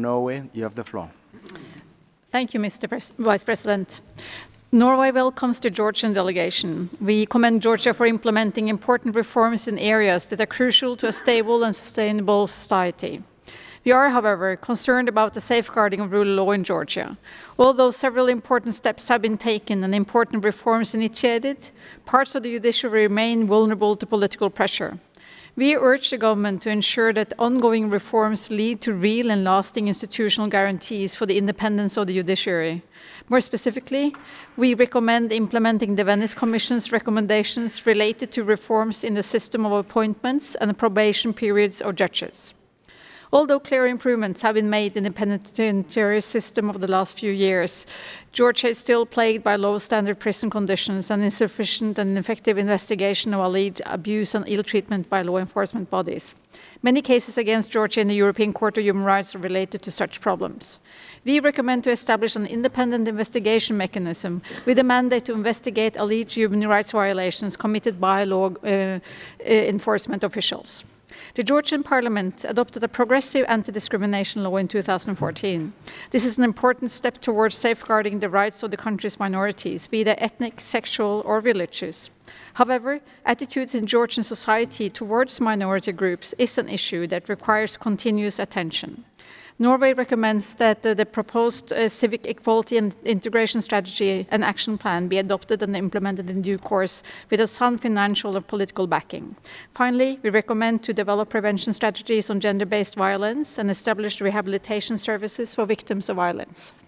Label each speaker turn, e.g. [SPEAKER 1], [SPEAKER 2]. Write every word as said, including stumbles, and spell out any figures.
[SPEAKER 1] Norway. You have the floor.
[SPEAKER 2] Thank you, Mister Pres Vice President. Norway welcomes the Georgian delegation. We commend Georgia for implementing important reforms in areas that are crucial to a stable and sustainable society. We are, however, concerned about the safeguarding of rule of law in Georgia. Although several important steps have been taken and important reforms initiated, parts of the judiciary remain vulnerable to political pressure. We urge the government to ensure that ongoing reforms lead to real and lasting institutional guarantees for the independence of the judiciary. More specifically, we recommend implementing the Venice Commission's recommendations related to reforms in the system of appointments and the probation periods of judges. Although clear improvements have been made in the penitentiary system over the last few years, Georgia is still plagued by low-standard prison conditions and insufficient and ineffective investigation of alleged abuse and ill treatment by law enforcement bodies. Many cases against Georgia in the European Court of Human Rights are related to such problems. We recommend to establish an independent investigation mechanism with a mandate to investigate alleged human rights violations committed by law uh, enforcement officials. The Georgian parliament adopted a progressive anti-discrimination law in two thousand fourteen. This is an important step towards safeguarding the rights of the country's minorities, be they ethnic, sexual, or religious. However, attitudes in Georgian society towards minority groups is an issue that requires continuous attention. Norway recommends that the, the proposed uh, civic equality and integration strategy and action plan be adopted and implemented in due course with a sound financial and political backing. Finally, we recommend to develop prevention strategies on gender-based violence and establish rehabilitation services for victims of violence.